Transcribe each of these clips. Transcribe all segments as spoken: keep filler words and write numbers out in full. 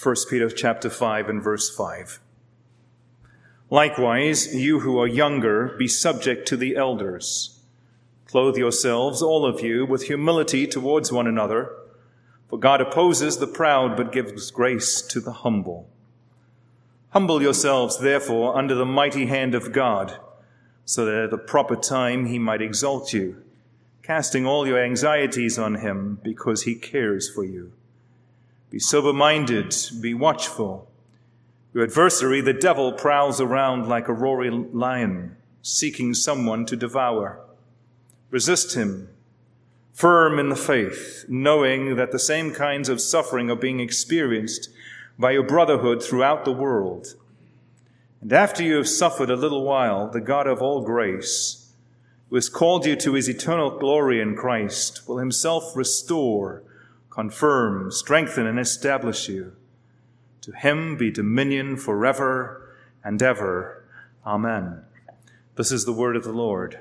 First Peter chapter five and verse five. Likewise, you who are younger, be subject to the elders. Clothe yourselves, all of you, with humility towards one another, for God opposes the proud, but gives grace to the humble. Humble yourselves, therefore, under the mighty hand of God, so that at the proper time he might exalt you, casting all your anxieties on him, because he cares for you. Be sober-minded, be watchful. Your adversary, the devil, prowls around like a roaring lion, seeking someone to devour. Resist him, firm in the faith, knowing that the same kinds of suffering are being experienced by your brotherhood throughout the world. And after you have suffered a little while, the God of all grace, who has called you to his eternal glory in Christ, will himself restore, confirm, strengthen, and establish you. To him be dominion forever and ever. Amen. This is the word of the Lord.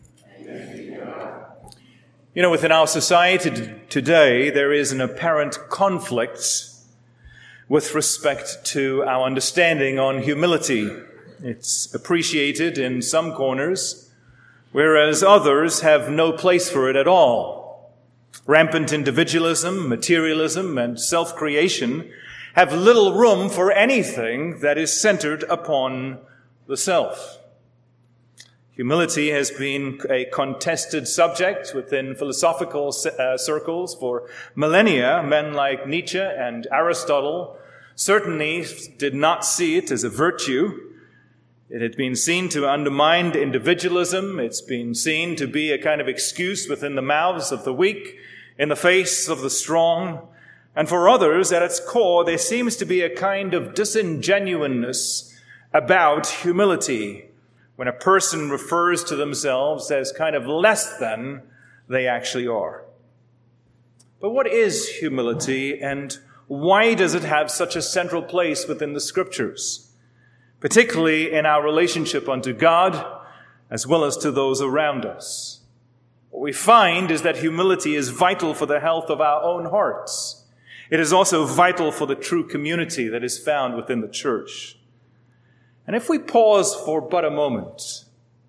You know, within our society today, there is an apparent conflict with respect to our understanding on humility. It's appreciated in some corners, whereas others have no place for it at all. Rampant individualism, materialism, and self-creation have little room for anything that is centered upon the self. Humility has been a contested subject within philosophical uh, circles for millennia. Men like Nietzsche and Aristotle certainly did not see it as a virtue. It had been seen to undermine individualism. It's been seen to be a kind of excuse within the mouths of the weak, in the face of the strong. And for others, at its core, there seems to be a kind of disingenuousness about humility, when a person refers to themselves as kind of less than they actually are. But what is humility, and why does it have such a central place within the Scriptures, particularly in our relationship unto God as well as to those around us? What we find is that humility is vital for the health of our own hearts. It is also vital for the true community that is found within the church. And if we pause for but a moment,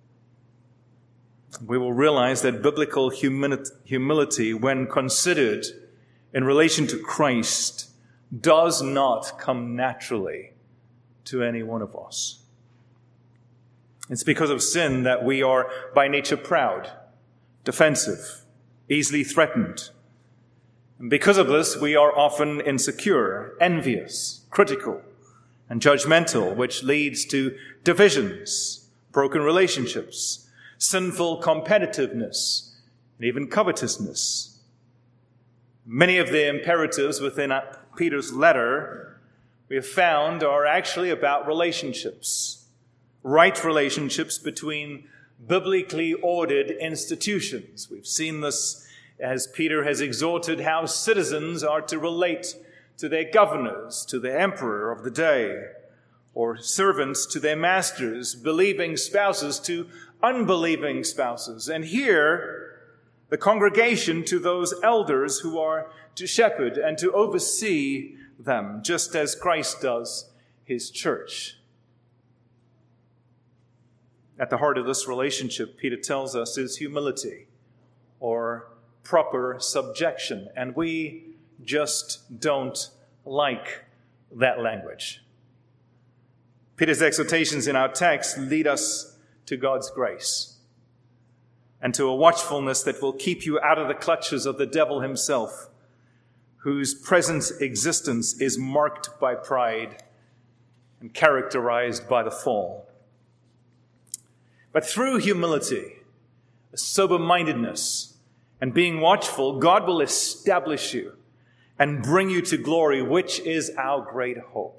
we will realize that biblical humility, when considered in relation to Christ, does not come naturally to any one of us. It's because of sin that we are by nature proud, defensive, easily threatened. And because of this, we are often insecure, envious, critical, and judgmental, which leads to divisions, broken relationships, sinful competitiveness, and even covetousness. Many of the imperatives within Peter's letter we have found are actually about relationships, right relationships between biblically ordered institutions. We've seen this as Peter has exhorted how citizens are to relate to their governors, to the emperor of the day, or servants to their masters, believing spouses to unbelieving spouses. And here, the congregation to those elders who are to shepherd and to oversee them, just as Christ does his church. At the heart of this relationship, Peter tells us, is humility, or proper subjection. And we just don't like that language. Peter's exhortations in our text lead us to God's grace and to a watchfulness that will keep you out of the clutches of the devil himself, whose present existence is marked by pride and characterized by the fall. But through humility, sober-mindedness, and being watchful, God will establish you and bring you to glory, which is our great hope.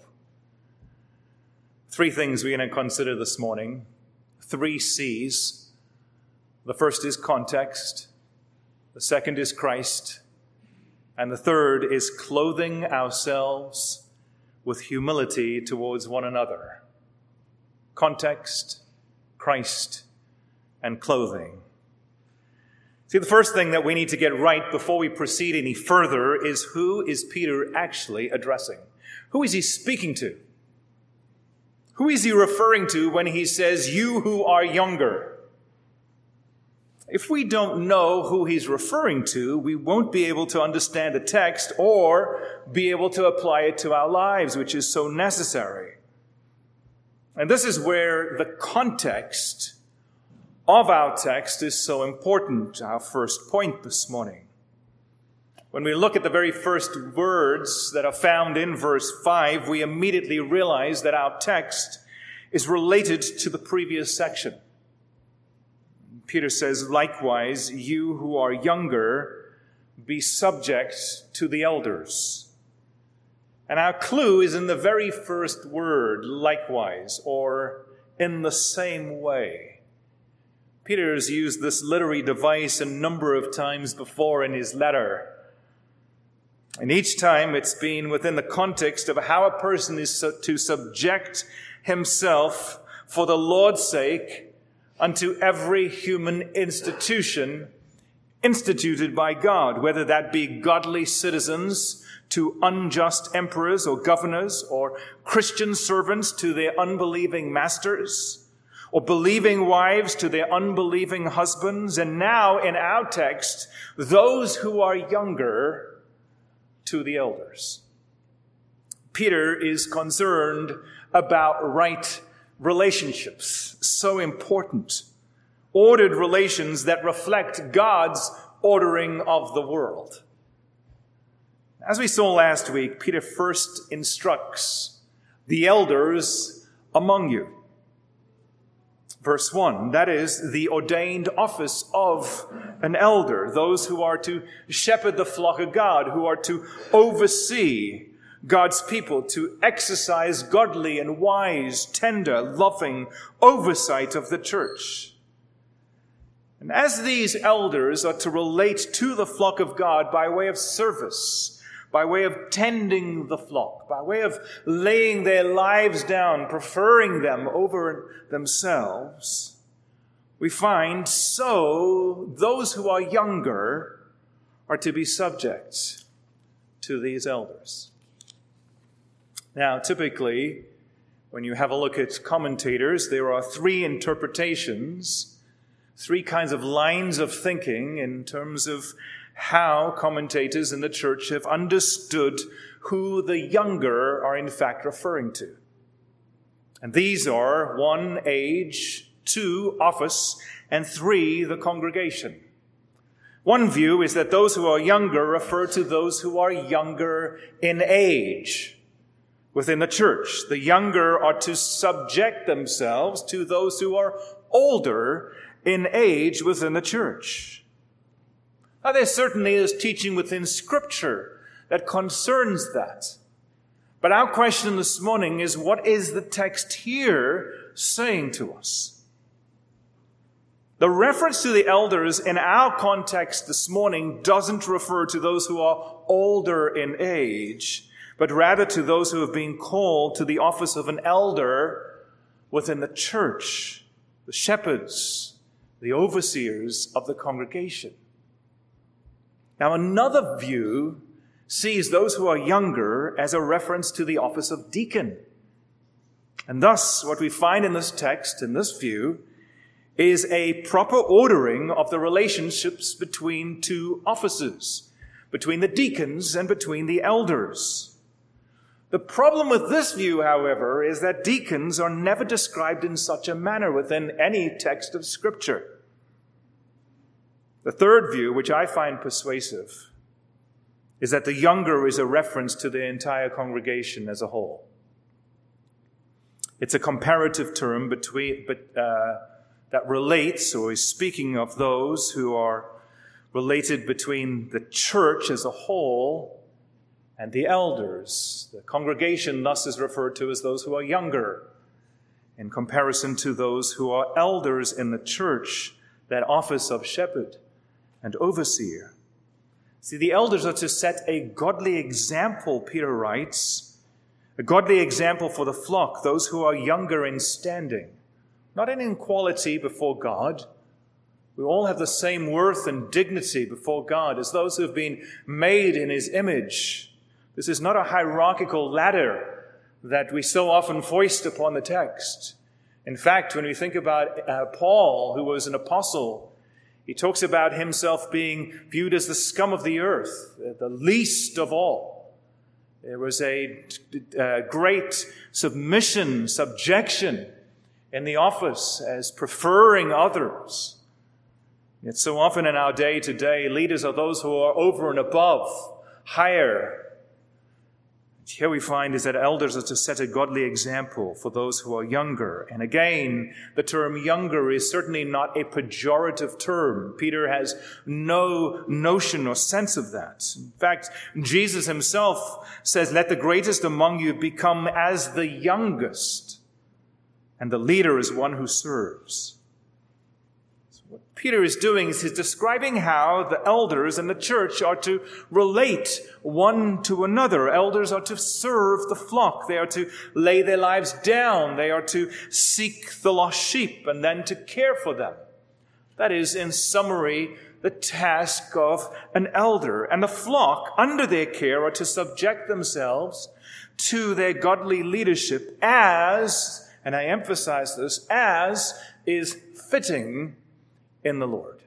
Three things we're going to consider this morning. Three C's. The first is context. The second is Christ. And the third is clothing ourselves with humility towards one another. Context, Christ, and clothing. See, the first thing that we need to get right before we proceed any further is who is Peter actually addressing? Who is he speaking to? Who is he referring to when he says, you who are younger? If we don't know who he's referring to, we won't be able to understand the text or be able to apply it to our lives, which is so necessary. And this is where the context of our text is so important, our first point this morning. When we look at the very first words that are found in verse five, we immediately realize that our text is related to the previous section. Peter says, likewise, you who are younger, be subject to the elders. And our clue is in the very first word, likewise, or in the same way. Peter has used this literary device a number of times before in his letter. And each time it's been within the context of how a person is to subject himself for the Lord's sake unto every human institution instituted by God, whether that be godly citizens to unjust emperors or governors, or Christian servants to their unbelieving masters, or believing wives to their unbelieving husbands, and now in our text, those who are younger to the elders. Peter is concerned about right relationships, so important. Ordered relations that reflect God's ordering of the world. As we saw last week, Peter first instructs the elders among you. Verse one, that is the ordained office of an elder, those who are to shepherd the flock of God, who are to oversee God's people, to exercise godly and wise, tender, loving oversight of the church. And as these elders are to relate to the flock of God by way of service, by way of tending the flock, by way of laying their lives down, preferring them over themselves, we find so those who are younger are to be subject to these elders. Now, typically, when you have a look at commentators, there are three interpretations, three kinds of lines of thinking in terms of how commentators in the church have understood who the younger are in fact referring to. And these are one, age, two, office, and three, the congregation. One view is that those who are younger refer to those who are younger in age within the church. The younger are to subject themselves to those who are older in age within the church. Now, there certainly is teaching within Scripture that concerns that. But our question this morning is, what is the text here saying to us? The reference to the elders in our context this morning doesn't refer to those who are older in age, but rather to those who have been called to the office of an elder within the church, the shepherds, the overseers of the congregation. Now, another view sees those who are younger as a reference to the office of deacon. And thus, what we find in this text, in this view, is a proper ordering of the relationships between two offices, between the deacons and between the elders. The problem with this view, however, is that deacons are never described in such a manner within any text of Scripture. The third view, which I find persuasive, is that the younger is a reference to the entire congregation as a whole. It's a comparative term between, but, uh, that relates or is speaking of those who are related between the church as a whole and the elders. The congregation thus is referred to as those who are younger in comparison to those who are elders in the church, that office of shepherd and overseer. See, the elders are to set a godly example, Peter writes, a godly example for the flock, those who are younger in standing, not in equality before God, We all have the same worth and dignity before God as those who have been made in his image. This is not a hierarchical ladder that we so often foist upon the text. In fact, when we think about uh, Paul, who was an apostle, he talks about himself being viewed as the scum of the earth, the least of all. There was a, a great submission, subjection in the office as preferring others. Yet so often in our day today, leaders are those who are over and above, higher. Here we find is that elders are to set a godly example for those who are younger. And again, the term younger is certainly not a pejorative term. Peter has no notion or sense of that. In fact, Jesus himself says, "Let the greatest among you become as the youngest, and the leader is one who serves." What Peter is doing is he's describing how the elders and the church are to relate one to another. Elders are to serve the flock. They are to lay their lives down. They are to seek the lost sheep and then to care for them. That is, in summary, the task of an elder. And the flock, under their care, are to subject themselves to their godly leadership as, and I emphasize this, as is fitting in the Lord.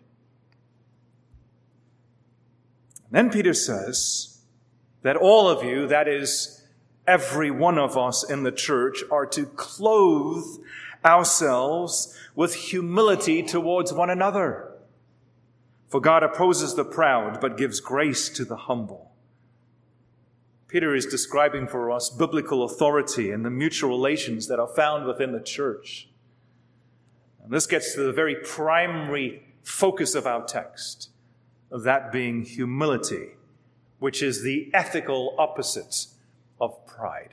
Then Peter says that all of you, that is, every one of us in the church, are to clothe ourselves with humility towards one another. For God opposes the proud, but gives grace to the humble. Peter is describing for us biblical authority and the mutual relations that are found within the church. And this gets to the very primary focus of our text, of that being humility, which is the ethical opposite of pride.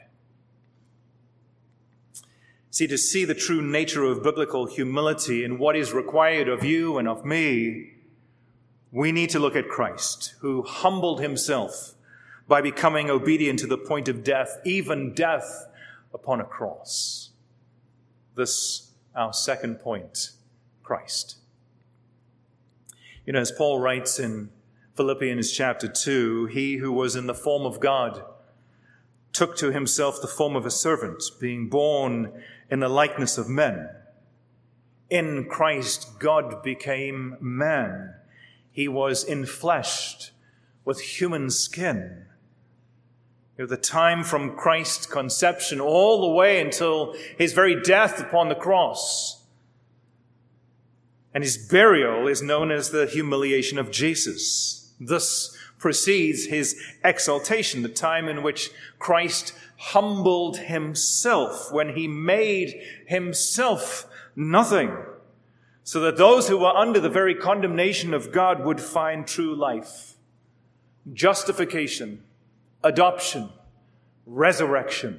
See, to see the true nature of biblical humility and what is required of you and of me, we need to look at Christ, who humbled himself by becoming obedient to the point of death, even death upon a cross. This our second point, Christ. You know, as Paul writes in Philippians chapter two, he who was in the form of God took to himself the form of a servant, being born in the likeness of men. In Christ, God became man. He was enfleshed with human skin. You know, the time from Christ's conception all the way until his very death upon the cross. And his burial is known as the humiliation of Jesus. This precedes his exaltation, the time in which Christ humbled himself when he made himself nothing, so that those who were under the very condemnation of God would find true life, justification, adoption, resurrection.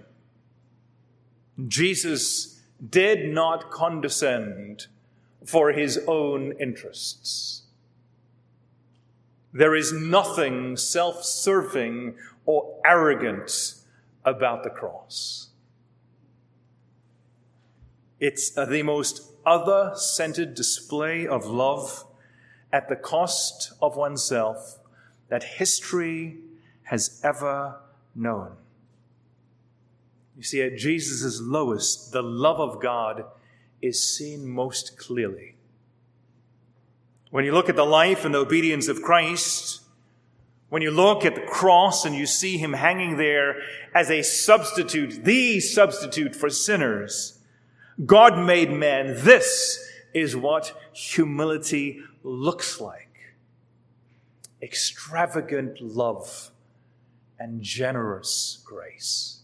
Jesus did not condescend for his own interests. There is nothing self-serving or arrogant about the cross. It's the most other-centered display of love at the cost of oneself that history has ever known. You see, at Jesus' lowest, the love of God is seen most clearly. When you look at the life and the obedience of Christ, when you look at the cross and you see him hanging there as a substitute, the substitute for sinners, God made man. This is what humility looks like. Extravagant love and generous grace.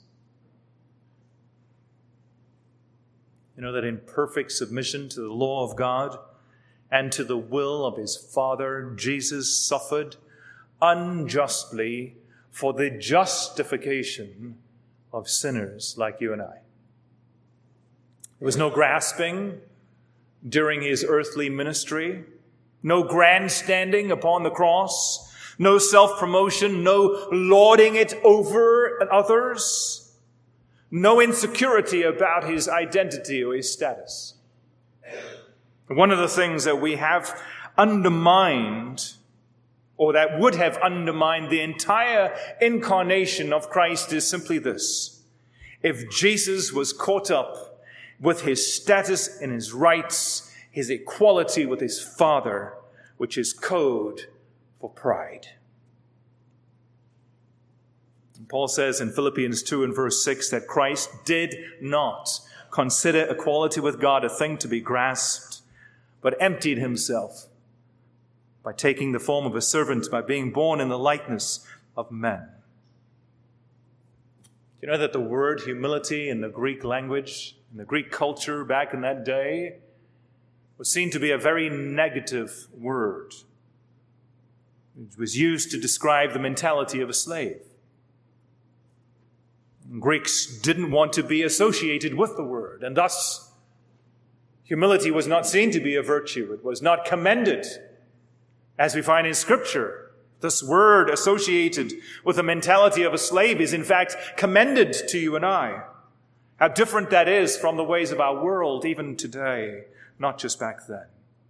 You know that in perfect submission to the law of God and to the will of his Father, Jesus suffered unjustly for the justification of sinners like you and I. There was no grasping during his earthly ministry, no grandstanding upon the cross, no self-promotion, no lording it over others, no insecurity about his identity or his status. One of the things that we have undermined, or that would have undermined the entire incarnation of Christ is simply this. If Jesus was caught up with his status and his rights, his equality with his Father, which is code for pride. And Paul says in Philippians two and verse six that Christ did not consider equality with God a thing to be grasped, but emptied himself by taking the form of a servant, by being born in the likeness of men. You know that the word humility in the Greek language, in the Greek culture back in that day, was seen to be a very negative word. It was used to describe the mentality of a slave. Greeks didn't want to be associated with the word, and thus humility was not seen to be a virtue. It was not commended, as we find in Scripture. This word associated with the mentality of a slave is in fact commended to you and I. How different that is from the ways of our world even today, not just back then.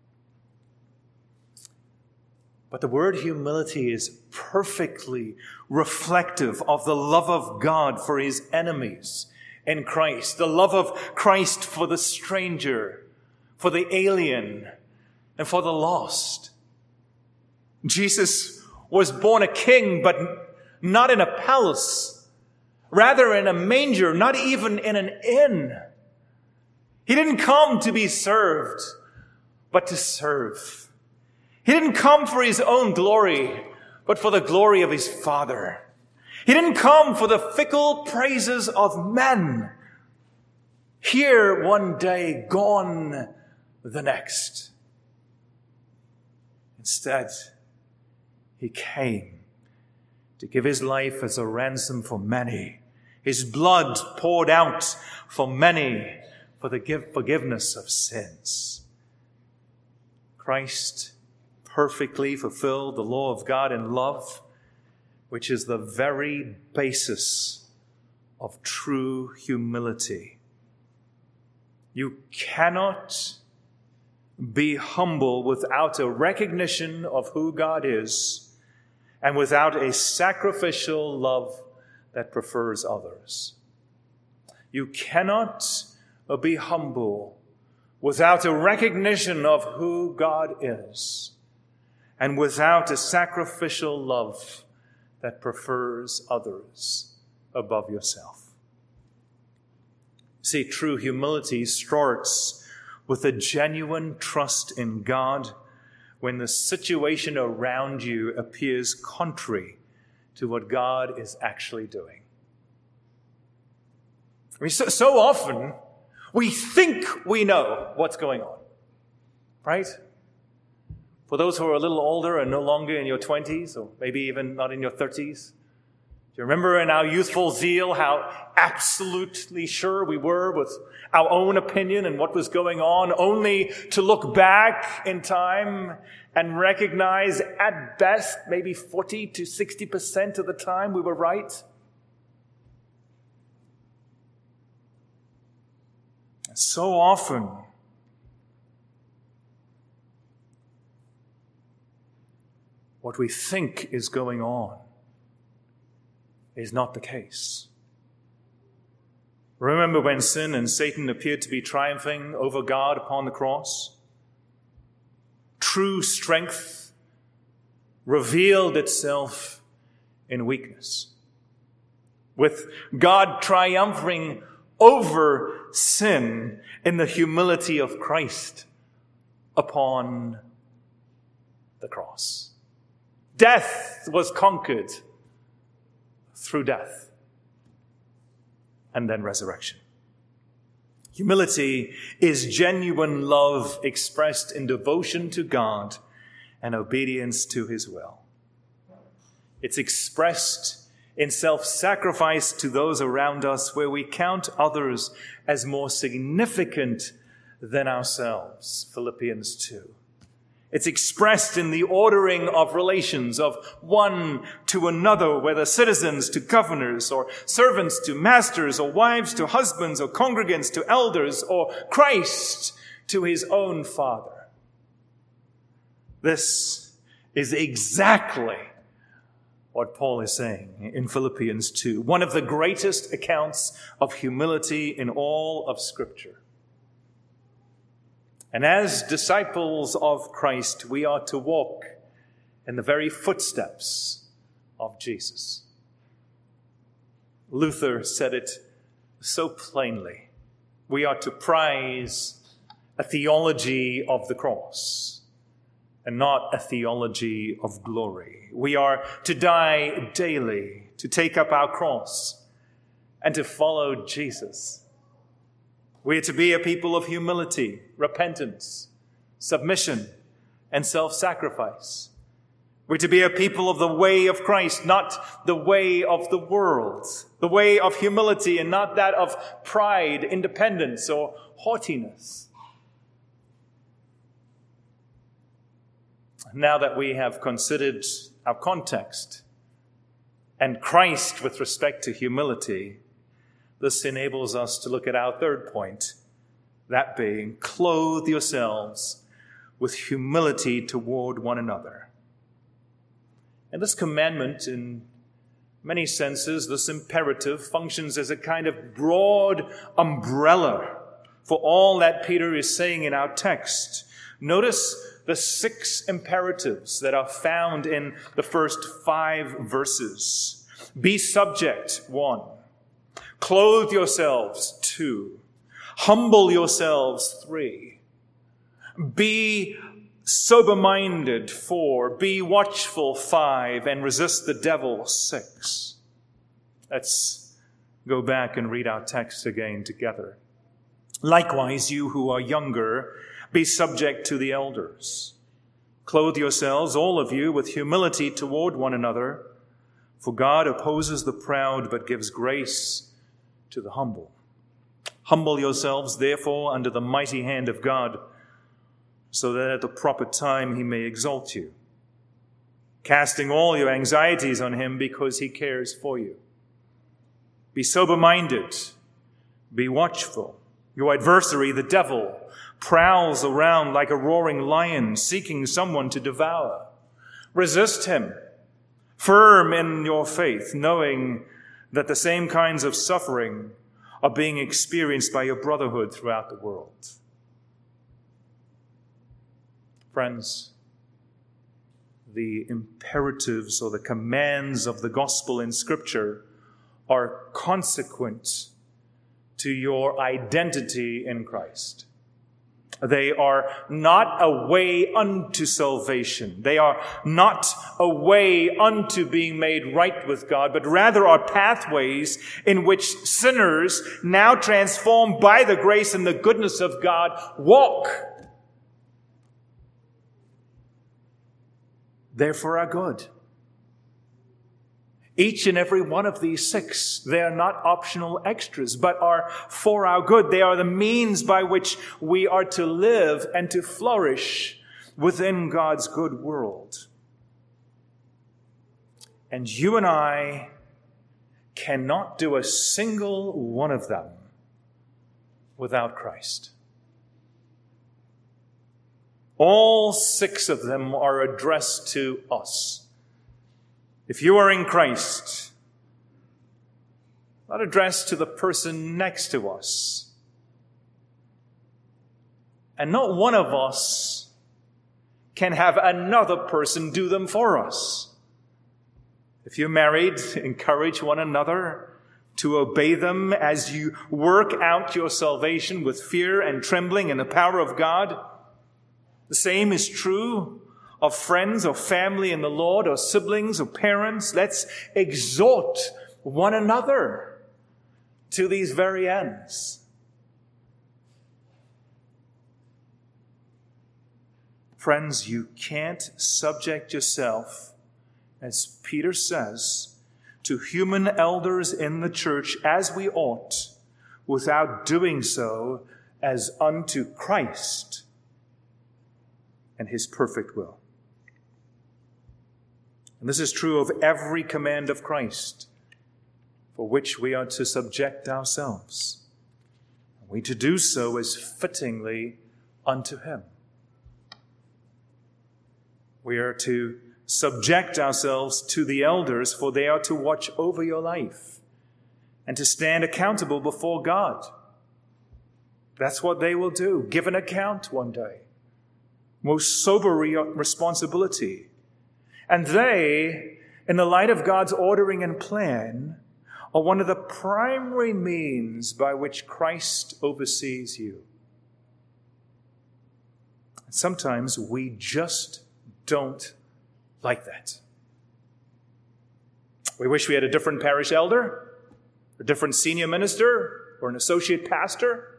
But the word humility is perfectly reflective of the love of God for his enemies in Christ, the love of Christ for the stranger, for the alien, and for the lost. Jesus was born a king, but not in a palace, rather in a manger, not even in an inn. He didn't come to be served, but to serve. He didn't come for his own glory, but for the glory of his Father. He didn't come for the fickle praises of men. Here one day, gone the next. Instead, he came to give his life as a ransom for many, his blood poured out for many for the forgiveness of sins. Christ perfectly fulfilled the law of God in love, which is the very basis of true humility. You cannot be humble without a recognition of who God is and without a sacrificial love that prefers others. You cannot be humble without a recognition of who God is and without a sacrificial love that prefers others above yourself. See, true humility starts with a genuine trust in God when the situation around you appears contrary to what God is actually doing. I mean, so, so often we think we know what's going on, right? For those who are a little older and no longer in your twenties, or maybe even not in your thirties, do you remember in our youthful zeal how absolutely sure we were with our own opinion and what was going on, only to look back in time and recognize at best maybe forty to sixty percent of the time we were right? And so often, what we think is going on is not the case. Remember when sin and Satan appeared to be triumphing over God upon the cross? True strength revealed itself in weakness, with God triumphing over sin in the humility of Christ upon the cross. Death was conquered through death and then resurrection. Humility is genuine love expressed in devotion to God and obedience to his will. It's expressed in self-sacrifice to those around us, where we count others as more significant than ourselves. Philippians two. It's expressed in the ordering of relations of one to another, whether citizens to governors, or servants to masters, or wives to husbands, or congregants to elders, or Christ to his own Father. This is exactly what Paul is saying in Philippians two, one of the greatest accounts of humility in all of Scripture. And as disciples of Christ, we are to walk in the very footsteps of Jesus. Luther said it so plainly. We are to prize a theology of the cross and not a theology of glory. We are to die daily, to take up our cross, and to follow Jesus. We are to be a people of humility, repentance, submission, and self-sacrifice. We're to be a people of the way of Christ, not the way of the world, the way of humility and not that of pride, independence, or haughtiness. Now that we have considered our context and Christ with respect to humility, this enables us to look at our third point, that being, clothe yourselves with humility toward one another. And this commandment, in many senses, this imperative, functions as a kind of broad umbrella for all that Peter is saying in our text. Notice the six imperatives that are found in the first five verses. Be subject, one. Clothe yourselves, two. Humble yourselves, three. Be sober-minded, four. Be watchful, five. And resist the devil, six. Let's go back and read our text again together. Likewise, you who are younger, be subject to the elders. Clothe yourselves, all of you, with humility toward one another, for God opposes the proud, but gives grace to the humble. Humble yourselves, therefore, under the mighty hand of God, so that at the proper time he may exalt you, casting all your anxieties on him because he cares for you. Be sober-minded, be watchful. Your adversary, the devil, prowls around like a roaring lion, seeking someone to devour. Resist him, firm in your faith, knowing that the same kinds of suffering are being experienced by your brotherhood throughout the world. Friends, the imperatives or the commands of the gospel in Scripture are consequent to your identity in Christ. They are not a way unto salvation. They are not a way unto being made right with God, but rather are pathways in which sinners, now transformed by the grace and the goodness of God, walk. They're for our good. Each and every one of these six, they are not optional extras, but are for our good. They are the means by which we are to live and to flourish within God's good world. And you and I cannot do a single one of them without Christ. All six of them are addressed to us. If you are in Christ, not addressed to the person next to us. And not one of us can have another person do them for us. If you're married, encourage one another to obey them as you work out your salvation with fear and trembling in the power of God. The same is true of friends or family in the Lord or siblings or parents. Let's exhort one another to these very ends. Friends, you can't subject yourself, as Peter says, to human elders in the church as we ought, without doing so as unto Christ and his perfect will. And this is true of every command of Christ, for which we are to subject ourselves. We to do so as fittingly unto him. We are to subject ourselves to the elders, for they are to watch over your life and to stand accountable before God. That's what they will do, give an account one day. Most sober re- responsibility. And they, in the light of God's ordering and plan, are one of the primary means by which Christ oversees you. Sometimes we just don't like that. We wish we had a different parish elder, a different senior minister, or an associate pastor.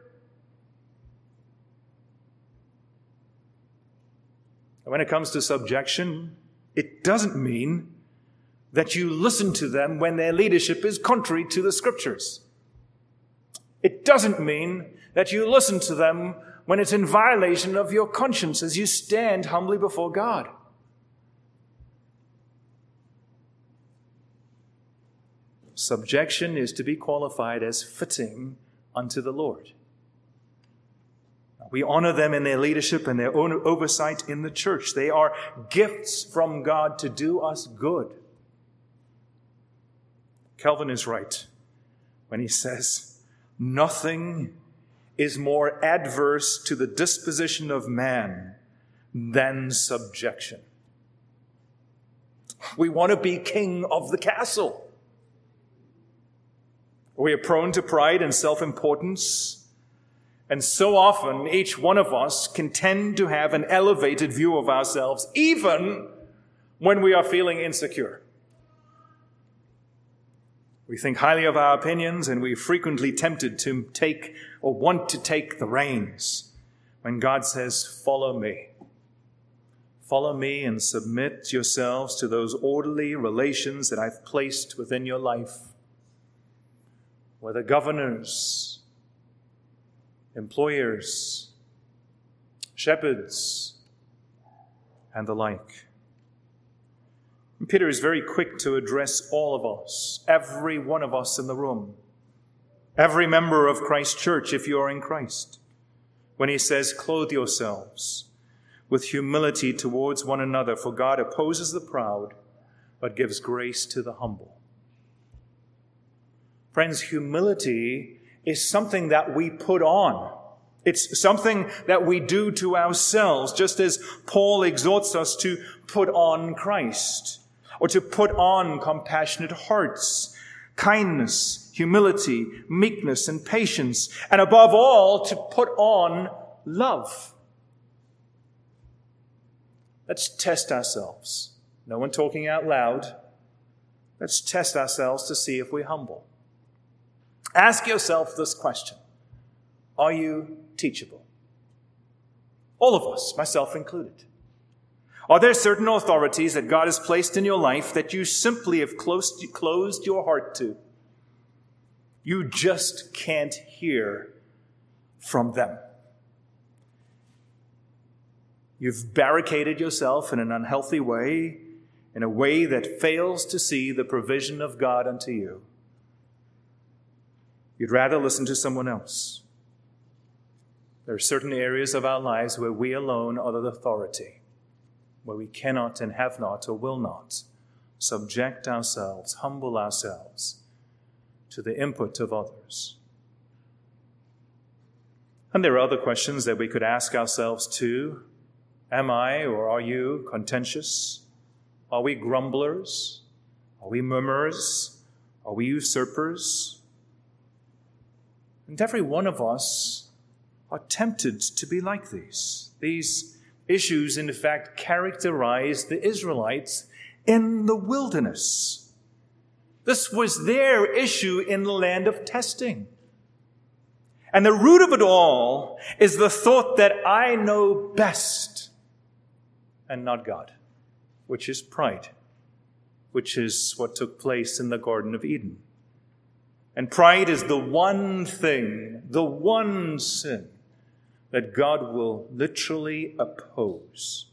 And when it comes to subjection, it doesn't mean that you listen to them when their leadership is contrary to the Scriptures. It doesn't mean that you listen to them when it's in violation of your conscience as you stand humbly before God. Subjection is to be qualified as fitting unto the Lord. We honor them in their leadership and their own oversight in the church. They are gifts from God to do us good. Calvin is right when he says, nothing is more adverse to the disposition of man than subjection. We want to be king of the castle. We are prone to pride and self-importance, and so often each one of us can tend to have an elevated view of ourselves, even when we are feeling insecure. We think highly of our opinions, and we're frequently tempted to take or want to take the reins when God says, follow me. Follow me and submit yourselves to those orderly relations that I've placed within your life, whether governors, employers, shepherds, and the like. And Peter is very quick to address all of us, every one of us in the room, every member of Christ's church, if you are in Christ, when he says, clothe yourselves with humility towards one another, for God opposes the proud, but gives grace to the humble. Friends, humility is something that we put on. It's something that we do to ourselves, just as Paul exhorts us to put on Christ, or to put on compassionate hearts, kindness, humility, meekness, and patience, and above all, to put on love. Let's test ourselves. No one talking out loud. Let's test ourselves to see if we're humble. Ask yourself this question. Are you teachable? All of us, myself included. Are there certain authorities that God has placed in your life that you simply have closed, closed your heart to? You just can't hear from them. You've barricaded yourself in an unhealthy way, in a way that fails to see the provision of God unto you. You'd rather listen to someone else. There are certain areas of our lives where we alone are the authority, where we cannot and have not or will not subject ourselves, humble ourselves to the input of others. And there are other questions that we could ask ourselves too. Am I or are you contentious? Are we grumblers? Are we murmurers? Are we usurpers? And every one of us are tempted to be like these. These issues, in fact, characterized the Israelites in the wilderness. This was their issue in the land of testing. And the root of it all is the thought that I know best and not God, which is pride, which is what took place in the Garden of Eden. And pride is the one thing, the one sin that God will literally oppose.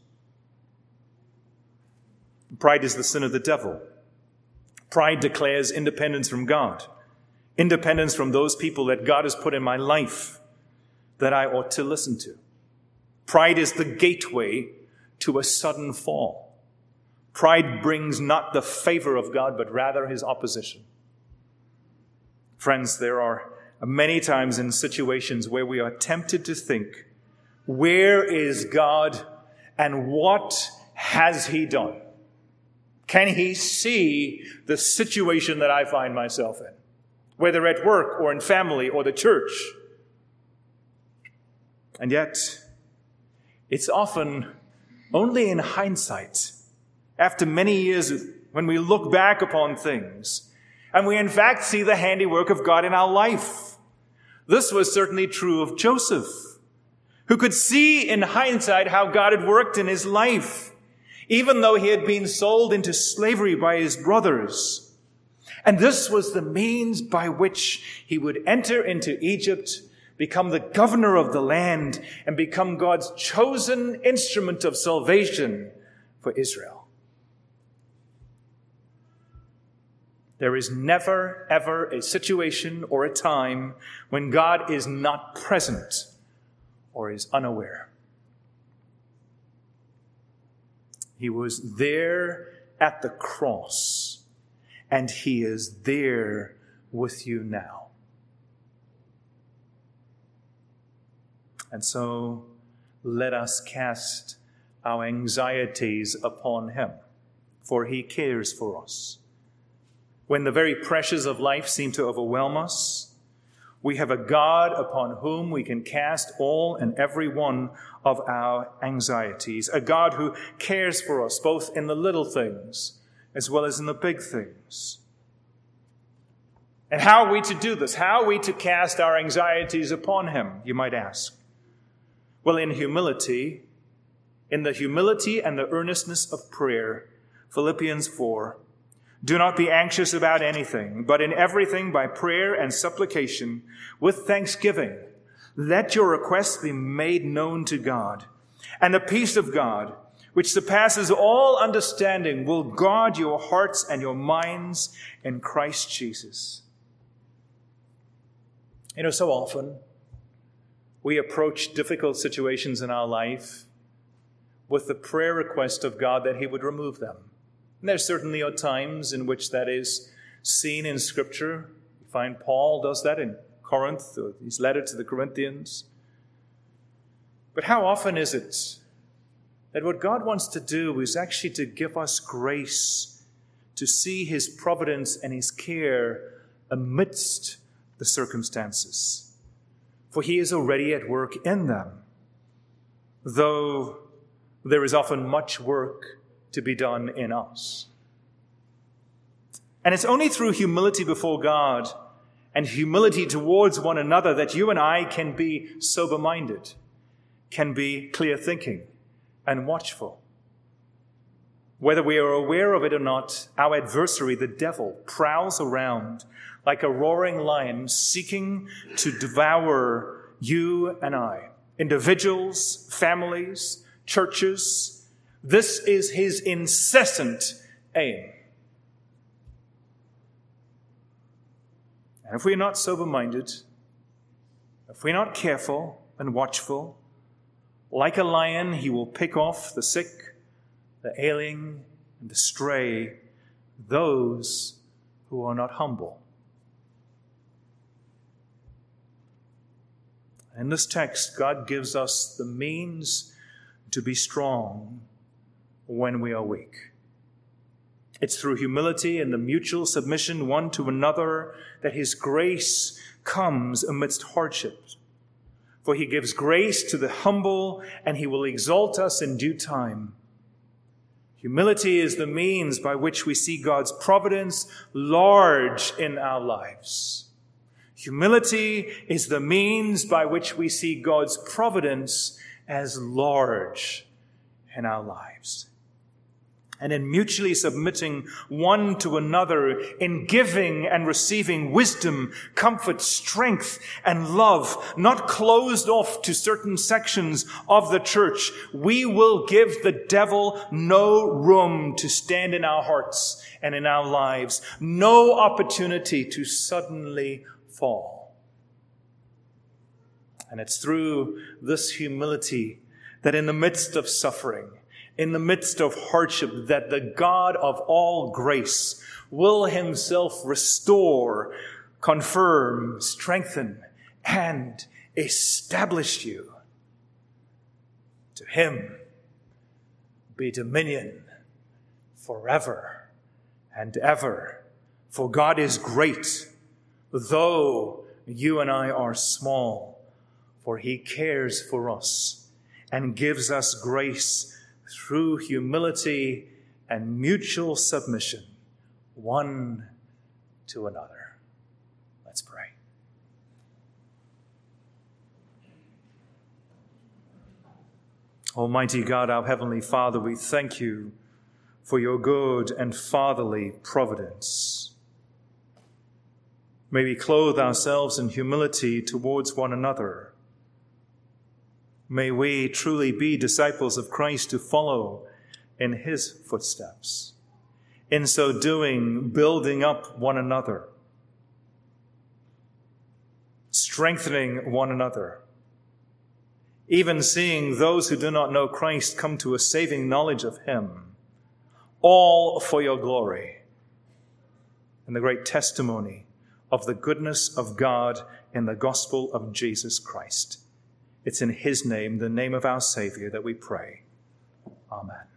Pride is the sin of the devil. Pride declares independence from God, independence from those people that God has put in my life that I ought to listen to. Pride is the gateway to a sudden fall. Pride brings not the favor of God, but rather his opposition. Friends, there are many times in situations where we are tempted to think, where is God and what has he done? Can he see the situation that I find myself in, whether at work or in family or the church? And yet, it's often only in hindsight, after many years, when we look back upon things, and we in fact see the handiwork of God in our life. This was certainly true of Joseph, who could see in hindsight how God had worked in his life, even though he had been sold into slavery by his brothers. And this was the means by which he would enter into Egypt, become the governor of the land, and become God's chosen instrument of salvation for Israel. There is never, ever a situation or a time when God is not present or is unaware. He was there at the cross, and he is there with you now. And so let us cast our anxieties upon him, for he cares for us. When the very pressures of life seem to overwhelm us, we have a God upon whom we can cast all and every one of our anxieties, a God who cares for us both in the little things as well as in the big things. And how are we to do this? How are we to cast our anxieties upon him, you might ask? Well, in humility, in the humility and the earnestness of prayer, Philippians four, do not be anxious about anything, but in everything by prayer and supplication with thanksgiving, let your requests be made known to God. And the peace of God, which surpasses all understanding, will guard your hearts and your minds in Christ Jesus. You know, so often we approach difficult situations in our life with the prayer request of God that he would remove them. And there certainly are times in which that is seen in Scripture. You find Paul does that in Corinth, or his letter to the Corinthians. But how often is it that what God wants to do is actually to give us grace to see his providence and his care amidst the circumstances? For he is already at work in them, though there is often much work to be done in us. And it's only through humility before God and humility towards one another that you and I can be sober-minded, can be clear-thinking and watchful. Whether we are aware of it or not, our adversary, the devil, prowls around like a roaring lion seeking to devour you and I, individuals, families, churches. This is his incessant aim. And if we're not sober-minded, if we're not careful and watchful, like a lion, he will pick off the sick, the ailing, and the stray, those who are not humble. In this text, God gives us the means to be strong when we are weak. It's through humility and the mutual submission one to another that his grace comes amidst hardships. For he gives grace to the humble, and he will exalt us in due time. Humility is the means by which we see God's providence large in our lives. Humility is the means by which we see God's providence as large in our lives. And in mutually submitting one to another, in giving and receiving wisdom, comfort, strength, and love, not closed off to certain sections of the church, we will give the devil no room to stand in our hearts and in our lives, no opportunity to suddenly fall. And it's through this humility that in the midst of suffering in the midst of hardship, that the God of all grace will himself restore, confirm, strengthen, and establish you. To him be dominion forever and ever. For God is great, though you and I are small, for he cares for us and gives us grace through humility and mutual submission, one to another. Let's pray. Almighty God, our Heavenly Father, we thank you for your good and fatherly providence. May we clothe ourselves in humility towards one another. May we truly be disciples of Christ to follow in his footsteps. In so doing, building up one another, strengthening one another, even seeing those who do not know Christ come to a saving knowledge of him, all for your glory and the great testimony of the goodness of God in the gospel of Jesus Christ. It's in his name, the name of our Savior, that we pray. Amen.